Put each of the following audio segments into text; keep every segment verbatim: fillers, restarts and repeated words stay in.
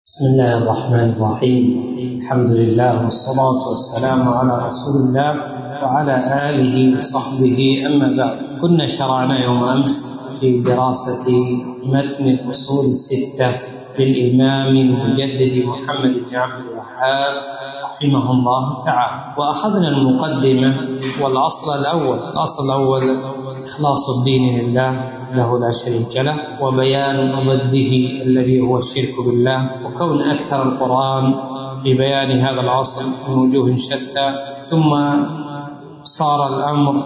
بسم الله الرحمن الرحيم. الحمد لله والصلاة والسلام على رسول الله وعلى آله وصحبه، أما بعد. كنا شرعنا يوم أمس في دراسة متن الأصول الستة للإمام المجدد محمد بن عبد الوهاب رحمه الله تعالى، وأخذنا المقدمة والأصل الأول. الأصل الأول إخلاص الدين لله له لا شريك له، وبيان ضده الذي هو الشرك بالله، وكون أكثر القرآن في بيان هذا الأصل من وجوه شتى. ثم صار الأمر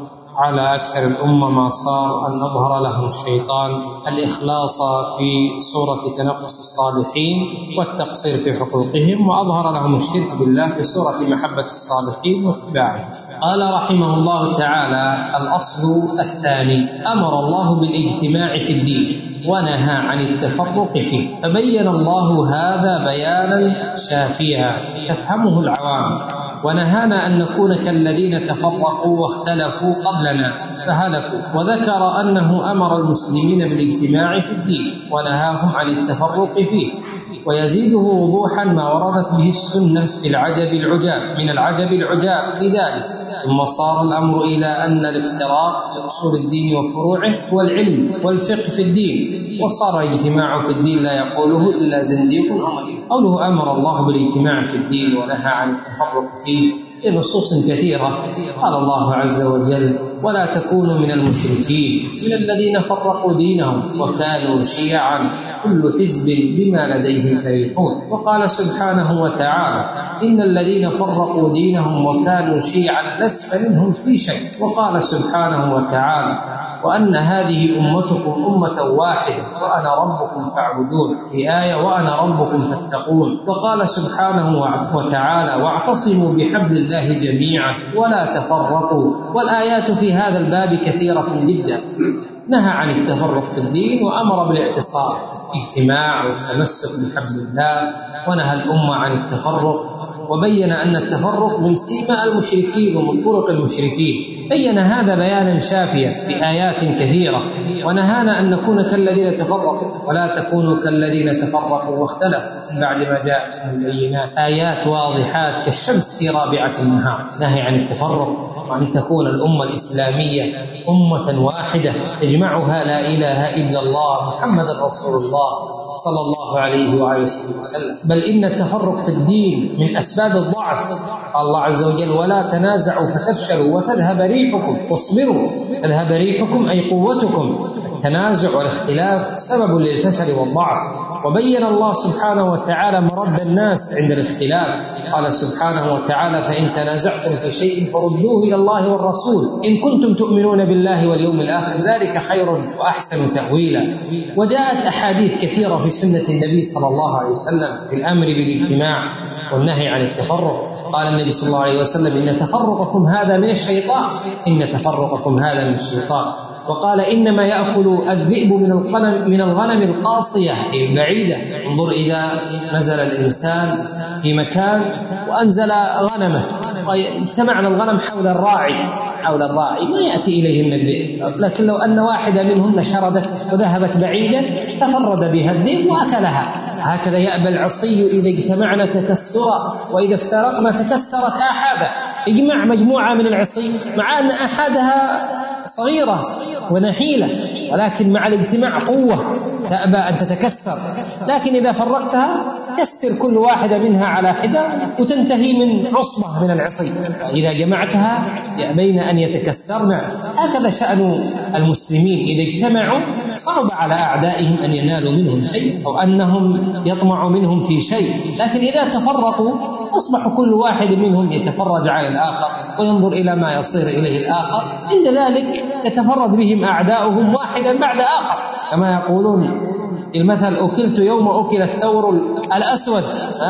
على أكثر الأمة ما صار أن أظهر لهم الشيطان الإخلاص في صورة تنقص الصالحين والتقصير في حقوقهم، وأظهر لهم الشرك بالله في صورة محبة الصالحين واتباعهم. قال رحمه الله تعالى: الأصل الثاني، أمر الله بالاجتماع في الدين ونهى عن التفرق فيه، فبين الله هذا بيانا شافيا تفهمه العوام، ونهانا أن نكون كالذين تفرقوا واختلفوا قبلنا فهلكوا، وذكر أنه أمر المسلمين بالاجتماع في الدين ونهاهم عن التفرق فيه، ويزيده وضوحا ما وردت به السنة في العجب العجاب من العجب العجاب لذلك. ثم صار الأمر إلى أن الافتراق في أصول الدين وفروعه هو العلم والفقه في الدين، وصار الاجتماع في الدين لا يقوله إلا زنديق أو مريض. قوله أمر الله بالاجتماع في الدين ونهى عن التفرق فيه في نصوص كثيرة. قال الله عز وجل: ولا تكونوا من المشركين من الذين فرقوا دينهم وكانوا شيعا كل حزب بما لديهم فرحون. وقال سبحانه وتعالى: إن الذين فرقوا دينهم وكانوا شيعا لست منهم في شيء. وقال سبحانه وتعالى: وأن هذه أمتكم أمة واحدة وأنا ربكم فاعبدون، في آية: وأنا ربكم فاتقون. وقال سبحانه وتعالى: واعتصموا بحبل الله جميعا ولا تفرقوا. والآيات في هذا الباب كثيرة جدا. نهى عن التفرق في الدين وأمر بالاعتصام، اجتماع والتمسك بحبل الله، ونهى الأمة عن التفرق، وبين أن التفرق من سيما المشركين ومن طرق المشركين. بين هذا بيانا شافيا في آيات كثيرة، ونهانا أن نكون كالذين تفرقوا ولا تكونوا كالذين تفرقوا واختلفوا من بعد ما جاءتهم البينات. آيات واضحات كالشمس في رابعة النهار. نهي عن التفرق، وأن تكون الأمة الإسلامية أمة واحدة تجمعها لا إله إلا الله محمد رسول الله صلى الله عليه وآله وسلم. بل إن التفرق في الدين من أسباب الضعف. قال الله عز وجل: ولا تنازعوا فتفشلوا وتذهب ريحكم واصبروا. تذهب ريحكم أي قوتكم. التنازع والاختلاف سبب للفشل والضعف. وبين الله سبحانه وتعالى مرد الناس عند الاختلاف. قال سبحانه وتعالى: فإن تنازعتم في شيء فردوه إلى الله والرسول إن كنتم تؤمنون بالله واليوم الآخر ذلك خير وأحسن تأويلا. وجاءت أحاديث كثيرة في سنة النبي صلى الله عليه وسلم في الأمر بالاجتماع والنهي عن التفرق. قال النبي صلى الله عليه وسلم: إن تفرقكم هذا من الشيطان إن تفرقكم هذا من الشيطان. وقال: إنما يأكل الذئب من الغنم من الغنم القاصية البعيدة. انظر إذا نزل الإنسان في مكان وأنزل غنمه واجتمعنا الغنم حول الراعي حول الراعي ما يأتي إليهن الذئب، لكن لو أن واحدة منهن شردت وذهبت بعيدا تفرد بها الذئب وأكلها. هكذا يأبى العصي إذا اجتمعنا تكسرا وإذا افترقنا تكسرت آحادا. اجمع مجموعة من العصي مع أن آحادها صغيرة ونحيلة، ولكن مع الاجتماع قوة تأبى أن تتكسر. لكن إذا فرقتها كسر كل واحدة منها على حدة وتنتهي من عصبة من العصي. إذا جمعتها يأبين أن يتكسرن. هكذا شأن المسلمين، إذا اجتمعوا صعب على أعدائهم أن ينالوا منهم شيء أو أنهم يطمعوا منهم في شيء. لكن إذا تفرقوا أصبح كل واحد منهم يتفرج على الآخر وينظر إلى ما يصير إليه الآخر. عند ذلك يتفرد بهم أعداؤهم واحدا بعد آخر، كما يقولون المثل: أكلت يوم أكل الثور الأسود.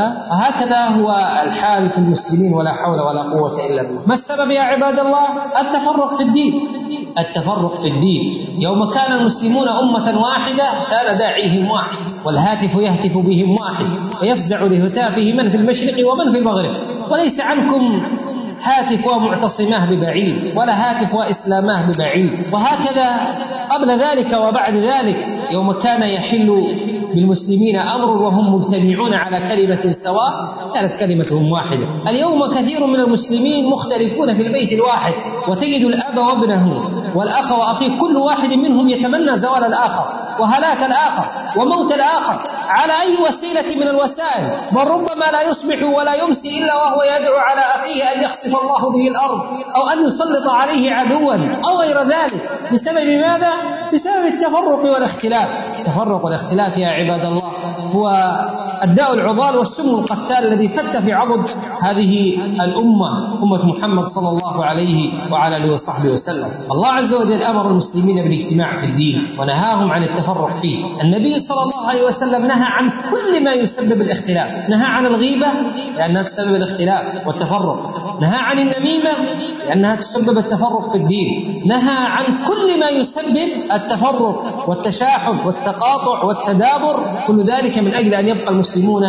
هكذا هو الحال في المسلمين، ولا حول ولا قوة إلا بالله. ما السبب يا عباد الله؟ التفرق في الدين. التفرق في الدين. يوم كان المسلمون أمة واحدة كان داعيهم واحد، والهاتف يهتف بهم واحد، ويفزع لهتافه من في المشرق ومن في المغرب. وليس عنكم هاتف ومعتصماه ببعيد، ولا هاتف وإسلاماه ببعيد. وهكذا قبل ذلك وبعد ذلك، يوم كان يحل بالمسلمين أمر وهم مجتمعون على كلمة سواء كانت كلمتهم واحدة. اليوم كثير من المسلمين مختلفون في البيت الواحد، وتجد الأب وابنه والأخ وأخيه كل واحد منهم يتمنى زوال الآخر وهلاك الآخر وموت الآخر على أي وسيلة من الوسائل، بل ربما لا يصبح ولا يمسي إلا وهو يدعو على أخيه أن يخسف الله به الأرض أو أن يسلط عليه عدوا أو غير ذلك. بسبب ماذا؟ بسبب التفرق والاختلاف. التفرق والاختلاف يا عباد الله هو الداء العضال والسم القتال الذي فت في عضد هذه الأمة، أمة محمد صلى الله عليه وعلى آله وصحبه وسلم. الله عز وجل أمر المسلمين بالاجتماع في الدين ونهاهم عن التفرق فيه. النبي صلى الله عليه وسلم نهى عن كل ما يسبب الاختلاف، نهى عن الغيبة لأنها تسبب الاختلاف والتفرق، نهى عن النميمة لأنها تسبب التفرق في الدين، نهى عن كل ما يسبب التفرق والتشاحن والتقاطع والتدابر، كل ذلك من أجل أن يبقى المسلمون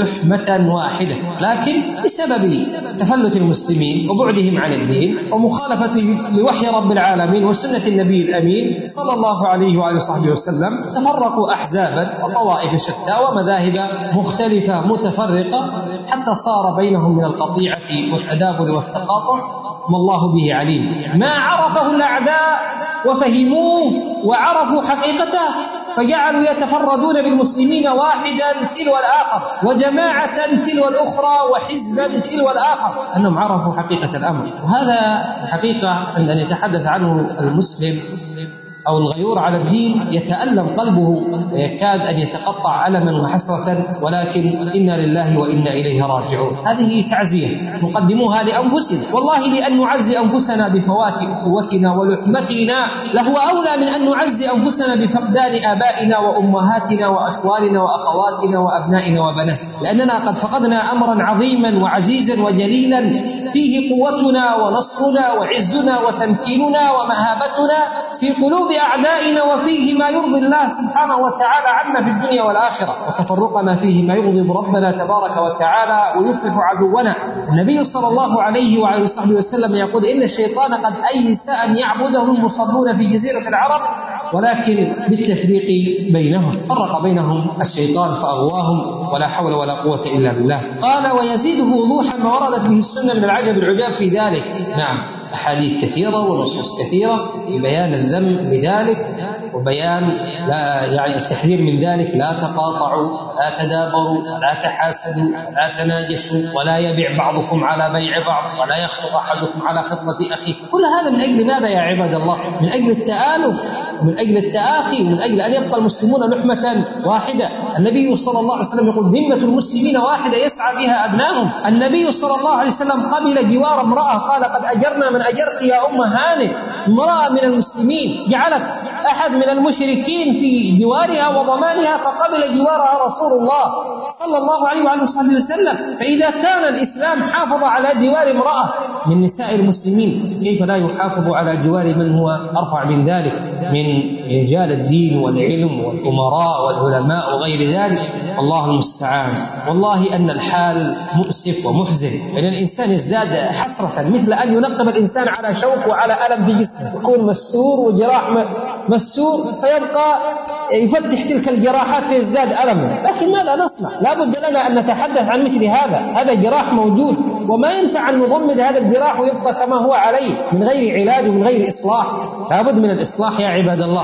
لحمة واحدة. لكن بسبب تفلت المسلمين وبعدهم عن الدين ومخالفة لوحي رب العالمين وسنة النبي الأمين صلى الله عليه وعلى صحبه وسلم تفرقوا أحزابا وطوائف شتى ومذاهب مختلفة متفرقة، حتى صار بينهم من القطيعة والتدابر والتقاطع ما الله به عليم. ما عرفه الأعداء وفهموه وعرفوا حقيقته فجعلوا يتفردون بالمسلمين واحدا تلو الآخر وجماعة تلو الأخرى وحزبا تلو الآخر، أنهم عرفوا حقيقة الأمر. وهذا الحقيقة عندما يتحدث عنه المسلم أو الغيور على الدين يتألم قلبه ويكاد أن يتقطع ألما وحسرة، ولكن إنا لله وإنا إليه راجعون. هذه تعزية نقدموها لأنفسنا، والله لأن نعزي أنفسنا بفوات أخوتنا ولحمتنا لهو أولى من أن نعزي أنفسنا بفقدان آبائنا وأمهاتنا وأخوالنا وأخواتنا وأبنائنا وبناتنا، لأننا قد فقدنا أمرا عظيما وعزيزا وجليلا فيه قوتنا ونصرنا وعزنا وتمكيننا ومهابتنا في قلوب أعدائنا، وفيه ما يرضي الله سبحانه وتعالى عنا في الدنيا والآخرة، وتفرقنا فيه ما يغضب ربنا تبارك وتعالى ويفلح عدونا. النبي صلى الله عليه وعلى صحبه وسلم يقول إن الشيطان قد أيس أن يعبده المصلون في جزيرة العرب، ولكن بالتفريق بينهم، فرق بينهم الشيطان فأغواهم، ولا حول ولا قوة إلا بالله. قال ويزيده وضوحا ما وردت به السنة من العجب العجاب في ذلك. نعم، أحاديث كثيرة ونصوص كثيرة ببيان الذم بذلك وبيان لا يعني التحذير من ذلك. لا تقاطعوا، لا تدابروا، لا تحاسدوا، لا تناجشوا، ولا يبيع بعضكم على بيع بعض، ولا يخطب أحدكم على خطبة أخيه. كل هذا من أجل ماذا يا عباد الله؟ من أجل التآلف، من أجل التآخي، من أجل أن يبقى المسلمون لحمة واحدة. النبي صلى الله عليه وسلم يقول ذمة المسلمين واحدة يسعى بها أبنائهم. النبي صلى الله عليه وسلم قبل جوار امرأة قال قد أجرنا من أجرت يا أم هانئ، امرأة من المسلمين جعلت أحد من المشركين في جوارها وضمانها فقبل جوارها رسول الله صلى الله عليه وعلى صحبه وسلم. فإذا كان الإسلام حافظ على جوار امرأة من نساء المسلمين، كيف لا يحافظ على جوار من هو أرفع من ذلك من رجال الدين والعلم والأمراء والعلماء وغير ذلك؟ الله المستعان. والله أن الحال مؤسف ومحزن، أن الإنسان يزداد حسرة مثل أن ينقب الإنسان على شوك وعلى ألم في جسمه، يكون مسور وجراح مسور فيبقى يفتح تلك الجراحات فيزداد ألم. لكن ماذا نصنع؟ لا بد لنا أن نتحدث عن مثل هذا. هذا جراح موجود وما ينفع أن نضمد هذا الجراح ويبقى كما هو عليه من غير علاج ومن غير إصلاح. لا بد من الإصلاح يا عباد الله.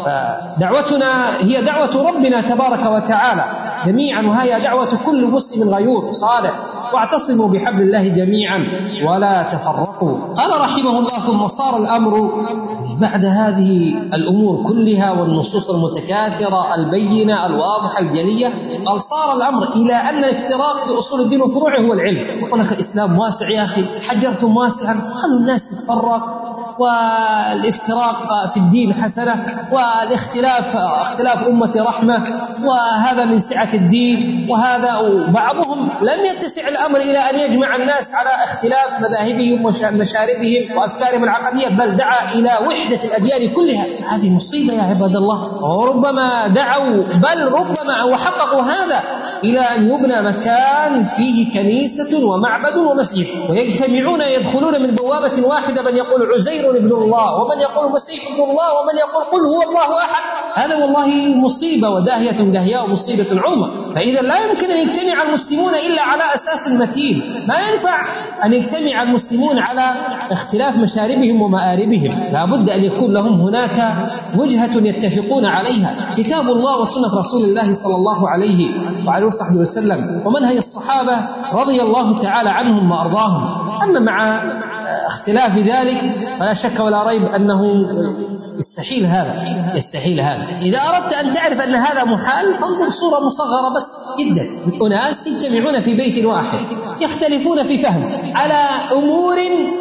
دعوتنا هي دعوة ربنا تبارك وتعالى جميعا، وهي دعوة كل مسلم غيور صالح. واعتصموا بحبل الله جميعا ولا تفرقوا. قال رحمه الله ثم صار الأمر بعد هذه الأمور كلها والنصوص المتكاثرة البينة الواضحة الجلية، قال صار الأمر إلى أن الافتراق في أصول الدين وفروعه هو العلم. يقول لك الإسلام واسع يا أخي، حجرتم واسعا، خلوا الناس تتفرق، والافتراق في الدين حسنة، والاختلاف اختلاف أمة رحمة، وهذا من سعة الدين. وهذا بعضهم لم يتسع الأمر إلى أن يجمع الناس على اختلاف مذاهبهم ومشاربهم وأفكارهم العقدية، بل دعا إلى وحدة الأديان كلها. هذه مصيبة يا عباد الله. وربما دعوا بل ربما وحققوا هذا إلى أن يبنى مكان فيه كنيسة ومعبد ومسجد، ويجتمعون يدخلون من بوابة واحدة، من يقول عزير ابن الله، ومن يقول المسيح ابن الله، ومن يقول قل هو الله أحد. هذا والله مصيبة وداهية داهية ومصيبة عظمى. فإذا لا يمكن أن يجتمع المسلمون إلا على أساس متين، ما ينفع أن يجتمع المسلمون على اختلاف مشاربهم ومآربهم، لا بد أن يكون لهم هناك وجهة يتفقون عليها، كتاب الله وسنة رسول الله صلى الله عليه وعلى وصحبه وسلم ومنهج الصحابة رضي الله تعالى عنهم وأرضاهم. أما مع اختلاف ذلك فلا شك ولا ريب أنه يستحيل هذا يستحيل هذا. إذا أردت أن تعرف أن هذا محال فانظر صورة مصغرة بس جدا، أناس يجتمعون في بيت واحد يختلفون في فهم على أمور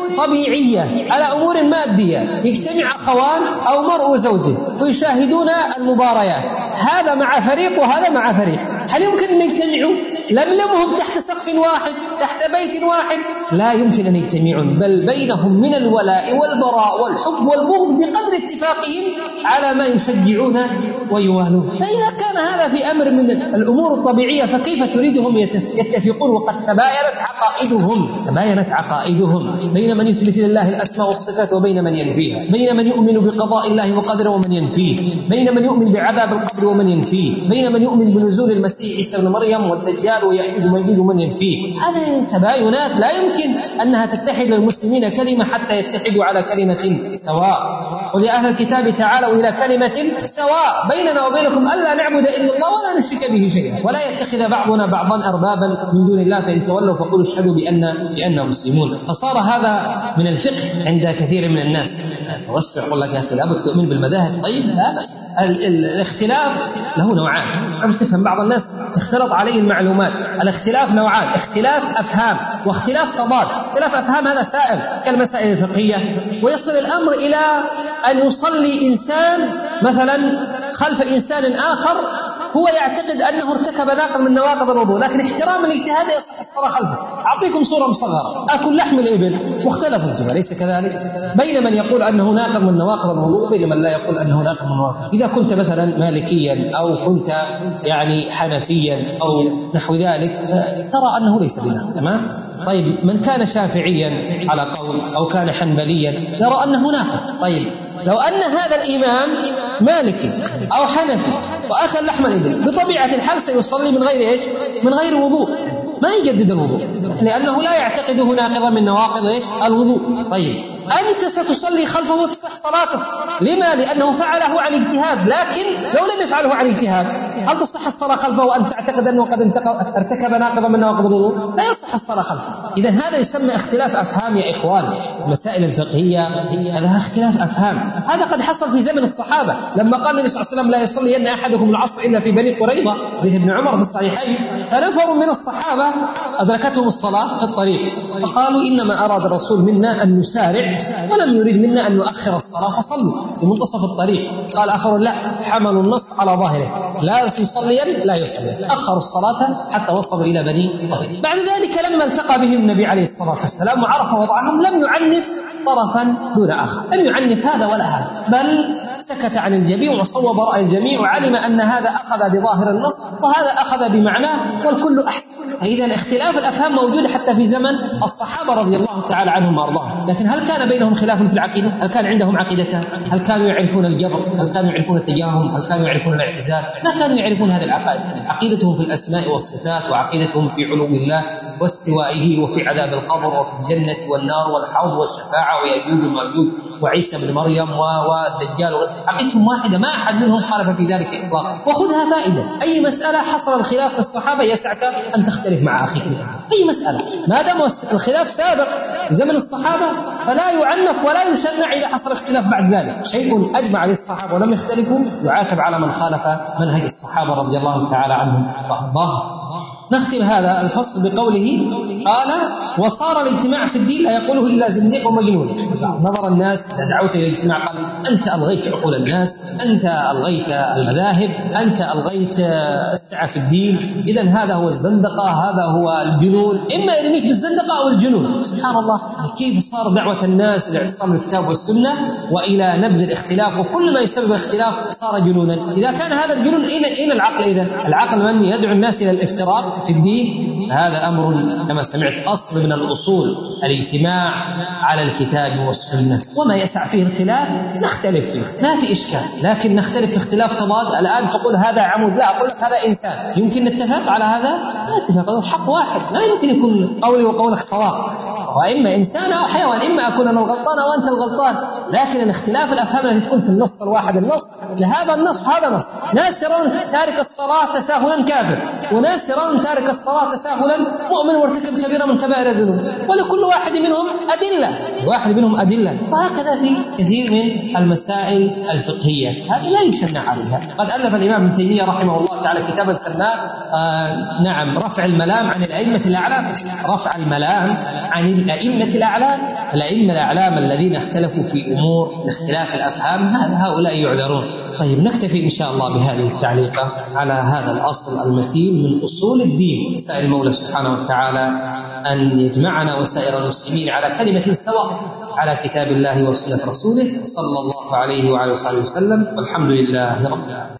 طبيعية، على أمور مادية، يجتمع أخوان أو مرء وزوجه ويشاهدون المباريات، هذا مع فريق وهذا مع فريق، هل يمكن أن يجتمعوا؟ لملمهم تحت سقف واحد، تحت بيت واحد، لا يمكن أن يجتمعون، بل بينهم من الولاء والبراء والحب والبغض بقدر اتفاقهم على ما يشجعون ويوالون. فإذا كان هذا في أمر من الأمور الطبيعية فكيف تريدهم يتفقون وقد تباينت عقائدهم تباينت عقائدهم بين من يثبت لله الأسماء والصفات وبين من ينفيها، بين من يؤمن بقضاء الله وقدره ومن ينفيه، بين من يؤمن بعذاب القبر ومن ينفيه، بين من يؤمن بنزول المسيح عيسى ابن مريم والدجال ويأجوج ومأجوج ومن ينفيه. هذه تباينات لا يمكن أنها تتحد للمسلمين كلمة حتى يتحدوا على كلمة سواء. ولأهل الكتاب تعالوا إلى كلمة سواء بيننا وبينكم ألا نعبد إلا الله ولا نشرك به شيئا ولا يتخذ بعضنا بعضا أربابا من دون الله فإن تولوا فقولوا اشهدوا بأن بأننا مسلمون. فصار هذا من الفقه عند كثير من الناس. توسع يقول لك يا أخي لابد تؤمن بالمذاهب، طيب لا بس الاختلاف له نوعان. عم تفهم بعض الناس اختلط عليه المعلومات. الاختلاف نوعان، اختلاف أفهام واختلاف تضاد. اختلاف أفهام هذا سائر كالمسائل الفقهية، ويصل الأمر إلى أن يصلي إنسان مثلا خلف إنسان آخر هو يعتقد أنه ارتكب ناقض من نواقض الوضوء، لكن احترام الاجتهاد يصح الصلاة خلفه. أعطيكم صورة مصغرة، أكل لحم الإبل مختلف فيها ليس كذلك، بين من يقول أنه ناقض من نواقض الوضوء وبين من لا يقول أنه ناقض من نواقض. إذا كنت مثلا مالكيا أو كنت يعني حنفيا أو نحو ذلك ترى أنه ليس بناقض، تمام؟ طيب من كان شافعيا على قول أو كان حنبليا يرى أنه ناقض. طيب لو أن هذا الإمام مالكي أو حنفي وأكل لحم الإبل بطبيعة الحال سيصلي من غير إيش؟ من غير وضوء، ما يجدد الوضوء لأنه لا يعتقده ناقضا من نواقض إيش؟ الوضوء. طيب أنت ستصلي خلفه وتصح صلاتك، لما؟ لأنه فعله عن اجتهاد، لكن لو لم يفعله عن اجتهاد هل تصح الصلاة خلفه وأنت تعتقد أنه قد ارتكب ناقضا من نواقض الوضوء؟ لا يصح الصلاة خلفه. إذا هذا يسمى اختلاف أفهام يا إخوان. المسائل الفقهية هذا اختلاف أفهام، هذا قد حصل في زمن الصحابة لما قال النبي صلى الله عليه وسلم لا يصلي أن أحدكم العصر إلا في بني قريظة حديث ابن عمر في الصحيحين، فنفر من الصحابة أدركتهم الصلاة في الطريق فقالوا إنما أراد الرسول منا أن نسارع ولم يريد منا أن نؤخر الصلاة فصلوا في منتصف الطريق. قال آخر لا، حملوا النص على ظاهره، لا يصلي لا يصلي، أخروا الصلاة حتى وصلوا إلى بني قريظة. بعد ذلك لما التقى بهم النبي عليه الصلاة والسلام وعرف وضعهم لم يعنف طرفا دون آخر، لم يعنف هذا ولا هذا، بل سكت عن الجميع وصوب رأي الجميع وعلم أن هذا أخذ بظاهر النص وهذا أخذ بمعناه والكل أحسن. إذن اختلاف الأفهام موجود حتى في زمن الصحابة رضي الله تعالى عنهم وأرضاهم. لكن هل كان بينهم خلاف في العقيدة؟ هل كان عندهم عقيدتان؟ هل كانوا يعرفون الجبر؟ هل كانوا يعرفون التجاهم؟ هل كانوا يعرفون الاعتزال؟ لا كانوا يعرفون هذه العقائد. عقيدتهم في الأسماء والصفات وعقيدتهم في علو الله واستوائه وفي عذاب القبر وفي الجنة والنار والحوض والشفاعة ويأجوج ومأجوج وعيسى بن مريم والدجال، عقيدتهم واحدة ما أحد منهم خالف في ذلك إطلاقا. وخذها فائدة، أي مسألة حصل الخلاف في الصحابة يسعك أن تختلف مع أخيك، أي مسألة ما دام الخلاف سابق زمن الصحابة فلا يعنف ولا يشنع إذا حصل اختلاف بعد ذلك. شيء أجمع عليه الصحابة ولم يختلفوا يعاتب على من خالف منهج الصحابة رضي الله تعالى عنهم وأرضاهم. نختم هذا الفصل بقوله قال وصار الاجتماع في الدين لا يقوله إلا زنديق ومجنون. نظر الناس إذا دعوت إلى الاجتماع قال أنت ألغيت عقول الناس، أنت ألغيت المذاهب، أنت ألغيت السعة في الدين، إذن هذا هو الزندقة، هذا هو الجنون، إما يرميك بالزندقة أو الجنون. سبحان الله، كيف صار دعوة الناس لاعتصام الكتاب والسنة وإلى نبذ الاختلاف، وكل ما يسبب الاختلاف صار جنونا. إذا كان هذا الجنون أين العقل إذن؟ العقل من يدعو الناس إلى الافتراق في الدين؟ هذا أمر كما سمعت أصل من الأصول، الاجتماع على الكتاب والسنة، وما يسع فيه الخلاف نختلف فيه ما في إشكال، لكن نختلف في اختلاف تضاد. الآن تقول هذا عمود، لا أقول لك هذا إنسان، يمكن نتفق على هذا؟ لا نتفق، الحق واحد، لا يمكن يكون قولي وقولك سواء، وإما إنسان أو حيوان، إما أكون أنا الغلطان أو أنت الغلطان. لكن الاختلاف الأفهام التي تكون في النص الواحد، النص لهذا النص هذا نص، ناس يرون تارك الصلاة تساهلا كافر، وناس يرون تارك الصلاة تساهلا مؤمن وارتكب كبيرة من كبائر الذنوب، ولكل واحد منهم أدلة، واحد منهم أدلة. وهكذا في كثير من المسائل الفقهية، هذه لا يشنع عليها. قد ألف الإمام ابن تيمية رحمه الله تعالى كتابا سماه آه نعم رفع الملام عن الأئمة الأعلام، رفع الملام عن الأئمة الأعلام، الأئمة الأعلام الذين اختلفوا في أمور اختلاف الأفهام، هؤلاء يعذرون. طيب نكتفي إن شاء الله بهذه التعليقة على هذا الأصل المتين من أصول الدين. نسأل المولى سبحانه وتعالى أن يجمعنا وسائر المسلمين على كلمة سواء على كتاب الله وسنة رسوله صلى الله عليه وعلى آله وسلم، والحمد لله رب العالمين.